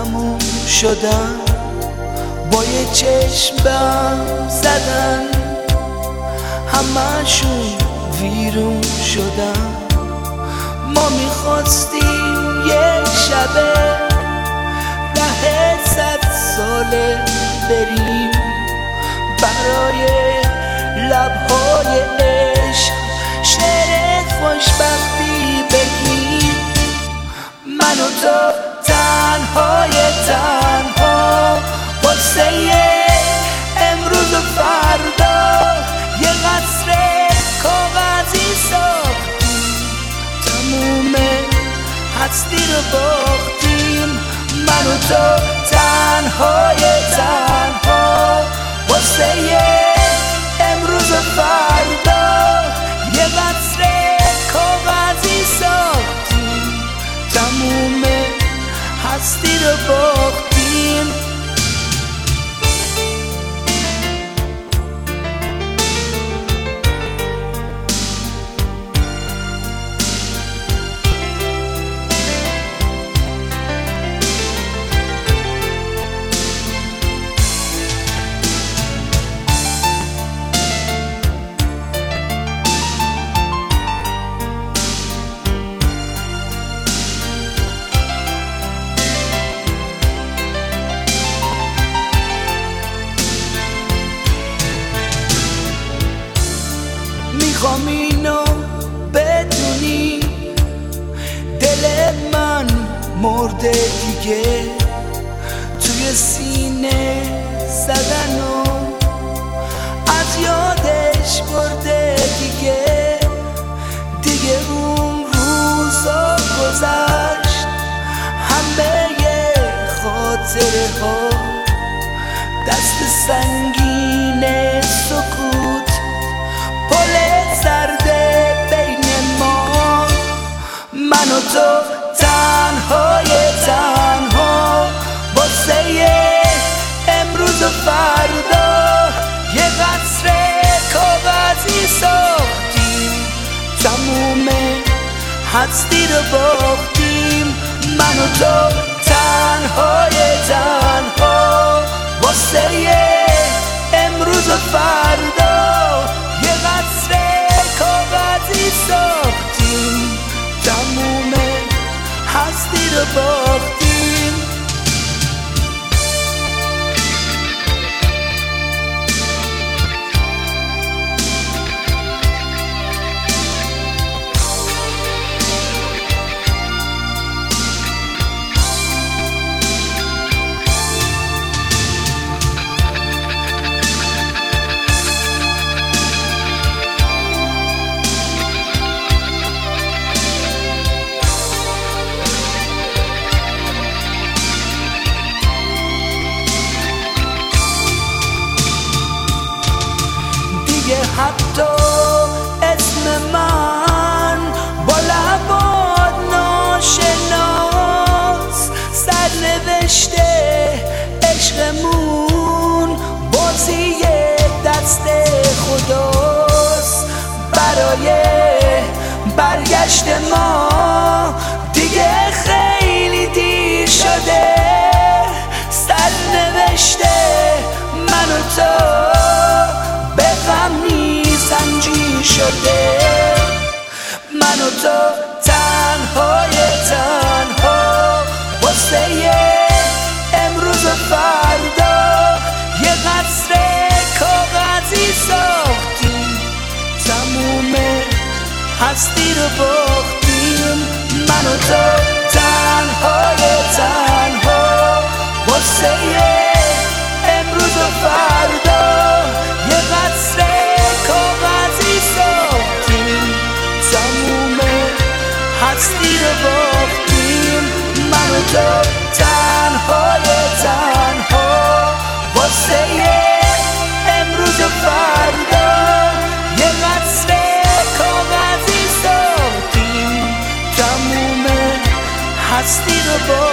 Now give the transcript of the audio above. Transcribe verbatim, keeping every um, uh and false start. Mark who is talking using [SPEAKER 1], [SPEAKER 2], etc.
[SPEAKER 1] تموم شدن، با یه چشم بهم زدن، همه‌شون ویرون شدن. ما میخواستیم یه شبه ره صد ساله بریم، برای لبهای عشق شعر خوشبختی بگیم. من و تو تنهای تنها واسه امروز و فردا یه قصر کاغذی ساختیم، تموم هستی رو باختیم. من و تو تنهای تنها واسه امروز و فردا یه قصر کاغذی ساختیم، تموم هستی رو باختیم. میخوام اینو بدونی، دل من مرده دیگه، توی سینه زدن و از یادش برده دیگه. دیگه اون روزا گذشت، همه خاطره ها، دست سنگین سکوت پل سرده بین ما. من و تو تنهای تنها واسه امروز و فردا یه قصر کاغذی ساختیم، تموم هستی رو باختیم. من و تو تنهای تنها واسه امروز و فردا یه قصر کاغذی ساختیم، تموم هستی رو باختیم. حتی اسم من با لبات ناشناس، سرنوشته عشقمون بازی دست خداست. برای برگشت ما دیگه خیلی دیر شده، سرنوشته من و تو به غم سنجی شده. من و تو تنهای تنها واسه امروز و فردا یه قصر کاغذی ساختیم، تموم هستی رو باختیم. من و تو تنهای تنها واسه امروز و فردا یه قصر کاغذی ساختیم، تموم هستی رو باختیم. من و تو تنهای تنها واسه امروز و فردا یه قصر کاغذی ساختیم، تموم هستی رو باختیم.